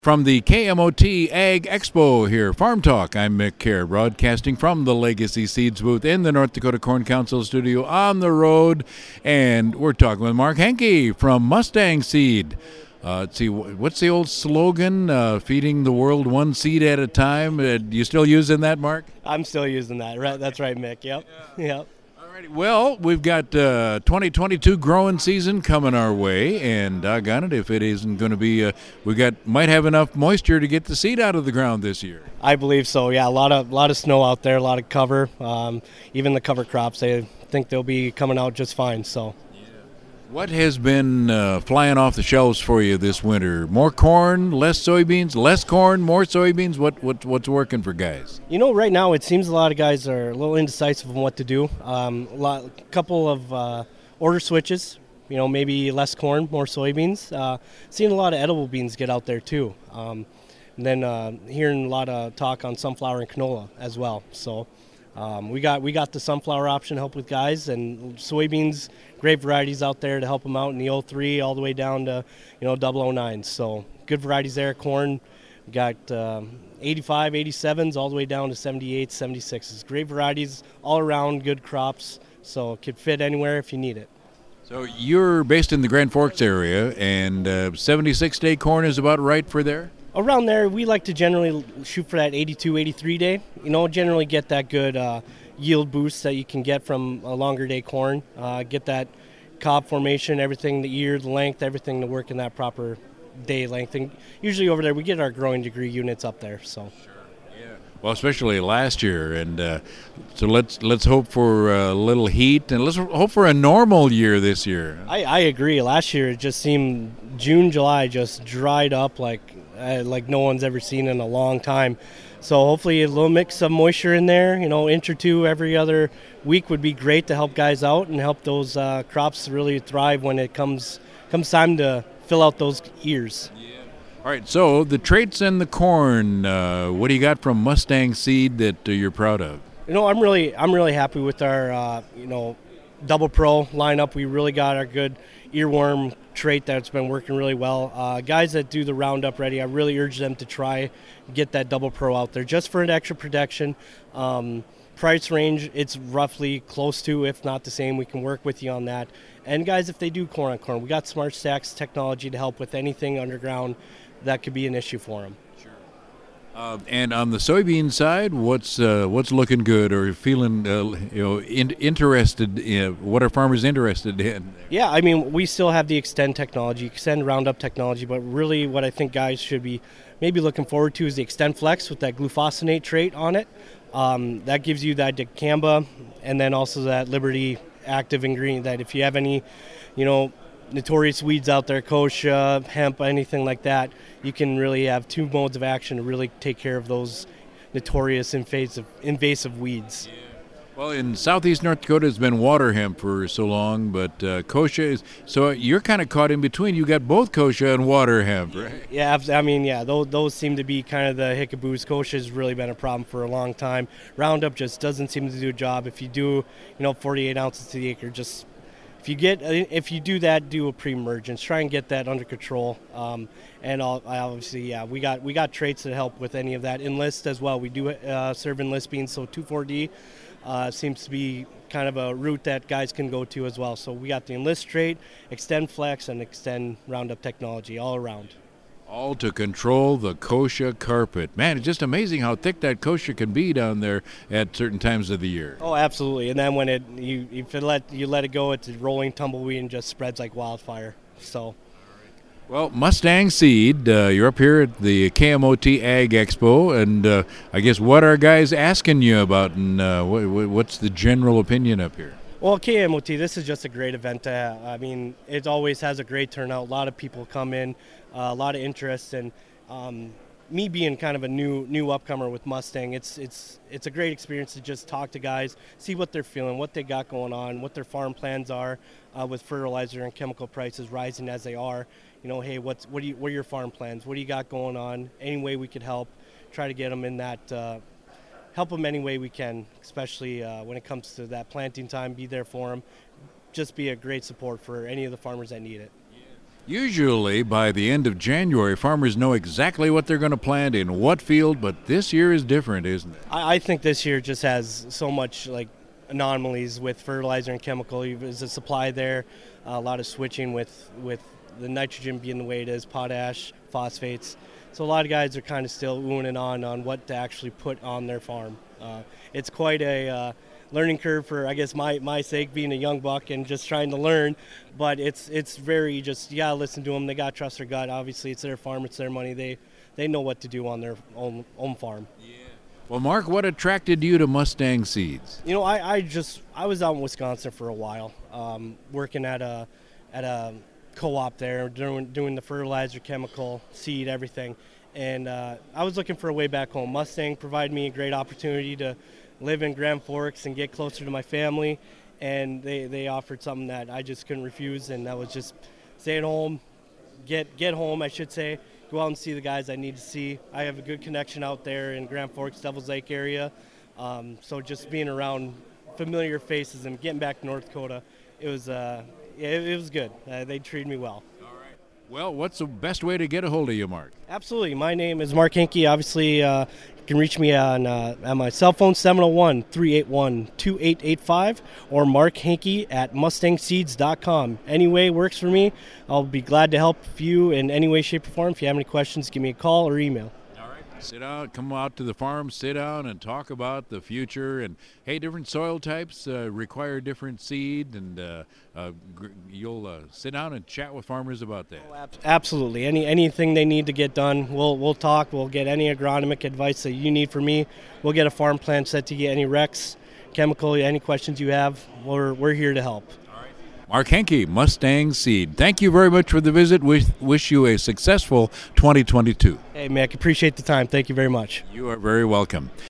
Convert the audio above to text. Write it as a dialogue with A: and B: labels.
A: From the KMOT Ag Expo here, Farm Talk, I'm Mick Kerr, broadcasting from the Legacy Seeds booth in the North Dakota Corn Council studio on the road. And we're talking with Mark Henke from Mustang Seed. Let's see, what's the old slogan? Feeding the world one seed at a time. You still using that, Mark?
B: I'm still using that. Right, that's right, Mick. Yep.
A: Yeah.
B: Yep.
A: Well, we've got 2022 growing season coming our way, and doggone it, if it isn't going to be, might have enough moisture to get the seed out of the ground this year.
B: I believe so. Yeah, a lot of snow out there, a lot of cover. Even the cover crops, I think they'll be coming out just fine. So.
A: What has been flying off the shelves for you this winter? More corn, less soybeans, less corn, more soybeans? What's working for guys?
B: You know, right now it seems a lot of guys are a little indecisive on what to do. Couple of order switches. You know, maybe less corn, more soybeans. Seeing a lot of edible beans get out there too. And then hearing a lot of talk on sunflower and canola as well. So. We got the sunflower option to help with guys, and soybeans, great varieties out there to help them out in the 03 all the way down to 009. So good varieties there. Corn, we got 85, 87s all the way down to 78, 76s. Great varieties all around, good crops. So it could fit anywhere if you need it.
A: So you're based in the Grand Forks area, and 76-day corn is about right for there?
B: Around there, we like to generally shoot for that 82, 83 day. Generally get that good yield boost that you can get from a longer day corn. Get that cob formation, everything, the ear, the length, everything to work in that proper day length. And usually over there, we get our growing degree units up there. So.
A: Sure. Yeah. Well, especially last year, and so let's hope for a little heat, and let's hope for a normal year this year.
B: I agree. Last year, it just seemed June, July just dried up like no one's ever seen in a long time. So hopefully a little mix of moisture in there, inch or two every other week would be great to help guys out and help those crops really thrive when it comes time to fill out those ears.
A: Yeah. All right, so the traits in the corn, what do you got from Mustang Seed that you're proud of?
B: I'm really happy with our Double Pro lineup. We really got our good earworm trait that's been working really well. Guys that do the Roundup Ready, I really urge them to try get that Double Pro out there just for an extra protection. Price range, it's roughly close to, if not the same. We can work with you on that. And guys, if they do corn on corn, we got Smart Stacks technology to help with anything underground that could be an issue for them.
A: And on the soybean side, what's looking good or feeling interested in? What are farmers interested in?
B: Yeah, I mean, we still have the Extend technology, Extend Roundup technology, but really what I think guys should be maybe looking forward to is the Extend Flex with that glufosinate trait on it. That gives you that dicamba and then also that Liberty active ingredient that if you have any, notorious weeds out there, kochia, hemp, anything like that, you can really have two modes of action to really take care of those notorious invasive weeds.
A: Yeah. Well, in southeast North Dakota, it's been water hemp for so long, but kochia is, so you're kind of caught in between. You got both kochia and water hemp, right?
B: Yeah, I mean, yeah, those seem to be kind of the hickaboos. Kochia has really been a problem for a long time. Roundup just doesn't seem to do a job. If you do, 48 ounces to the acre, just if you do that, do a pre-emergence. Try and get that under control. And obviously, yeah, we got traits that help with any of that. Enlist as well. We do serve Enlist beans, so 2,4-D seems to be kind of a route that guys can go to as well. So we got the Enlist trait, Extend Flex, and Extend Roundup technology all around.
A: All to control the kochia carpet. Man, it's just amazing how thick that kochia can be down there at certain times of the year.
B: Oh, absolutely. And then when you let it go, it's a rolling tumbleweed and just spreads like wildfire. So.
A: Well, Mustang Seed, you're up here at the KMOT Ag Expo, and I guess what are guys asking you about, and what's the general opinion up here?
B: Well, KMOT, this is just a great event to have. I mean, it always has a great turnout. A lot of people come in, a lot of interest, and me being kind of a new upcomer with Mustang, it's a great experience to just talk to guys, see what they're feeling, what they got going on, what their farm plans are with fertilizer and chemical prices rising as they are. Hey, what are your farm plans? What do you got going on? Any way we could help, try to get them in that. Help them any way we can, especially when it comes to that planting time, be there for them. Just be a great support for any of the farmers that need it.
A: Usually, by the end of January, farmers know exactly what they're going to plant in what field, but this year is different, isn't it?
B: I think this year just has so much anomalies with fertilizer and chemical. There's a supply there, a lot of switching with the nitrogen being the way it is, potash, phosphates. So a lot of guys are kind of still oohing and on what to actually put on their farm. It's quite a learning curve for, I guess, my sake, being a young buck and just trying to learn. But it's very just, you gotta listen to them. They gotta trust their gut. Obviously, it's their farm, it's their money. They know what to do on their own farm.
A: Well, Mark, what attracted you to Mustang Seeds?
B: You know, I was out in Wisconsin for a while, working at a co-op there, doing the fertilizer, chemical, seed, everything. And I was looking for a way back home. Mustang provided me a great opportunity to live in Grand Forks and get closer to my family. And they offered something that I just couldn't refuse, and that was just stay at home, get home, I should say, go out and see the guys I need to see. I have a good connection out there in Grand Forks, Devils Lake area. So just being around familiar faces and getting back to North Dakota, it was good. They treated me well.
A: Well, what's the best way to get a hold of you, Mark?
B: Absolutely. My name is Mark Henke. Obviously, you can reach me on my cell phone, 701-381-2885, or markhenke at mustangseeds.com. Any way works for me. I'll be glad to help you in any way, shape, or form. If you have any questions, give me a call or email.
A: Sit down, come out to the farm, sit down and talk about the future. And hey, different soil types require different seed, and you'll sit down and chat with farmers about that.
B: Oh, absolutely. Anything they need to get done, we'll talk. We'll get any agronomic advice that you need from me. We'll get a farm plan set to get any recs, chemical, any questions you have. We're here to help.
A: Mark Henke, Mustang Seed. Thank you very much for the visit. Wish you a successful 2022.
B: Hey, Mick, appreciate the time. Thank you very much.
A: You are very welcome.